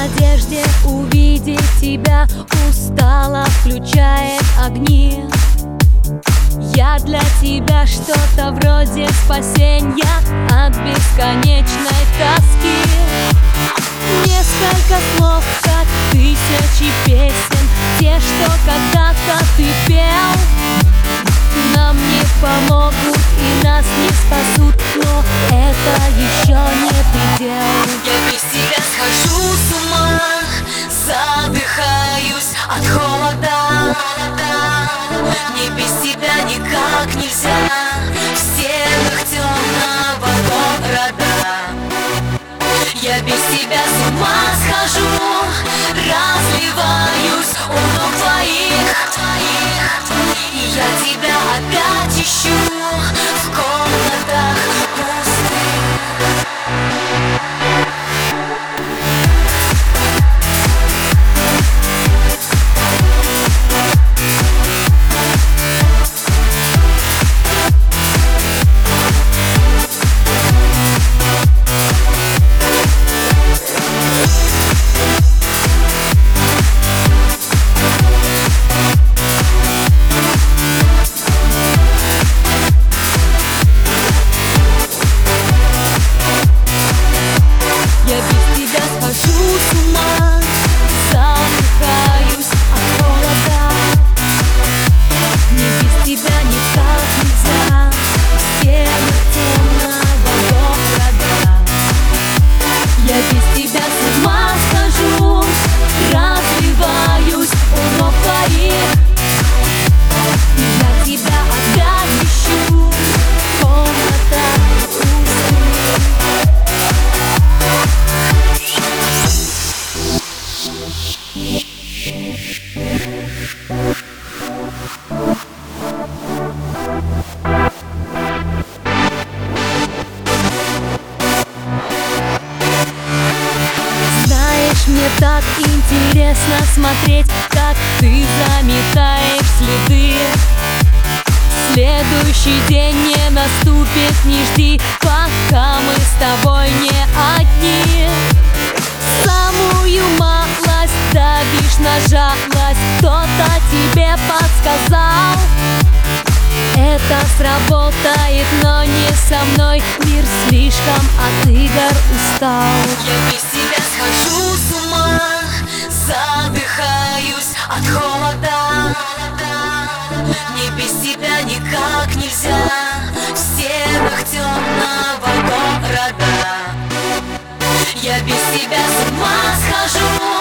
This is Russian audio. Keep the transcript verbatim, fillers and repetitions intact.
надежде увидеть тебя устала включает огни. Я для тебя что-то вроде спасения от бесконечной тоски. Несколько слов, как тысячи песен, те, что когда-то ты пел, нам не помогут и нас не спасут, но это еще не предел. Я без тебя схожу с ума, задыхаюсь от холода. Мне без тебя никак нельзя, в стенах темного города. Я без тебя с ума схожу, разливаюсь у ног твоих, и я тебя опять ищу в комнатах пустых. Мне так интересно смотреть, как ты заметаешь следы. Следующий день не наступит, не жди, пока мы с тобой не одни. Самую малость давишь на жалость, кто-то тебе подсказал. Это сработает, но не со мной, мир слишком от игр устал. Я без тебя схожу с ума, задыхаюсь от холода. Мне без тебя никак нельзя, в стенах темного города. Я без тебя с ума схожу.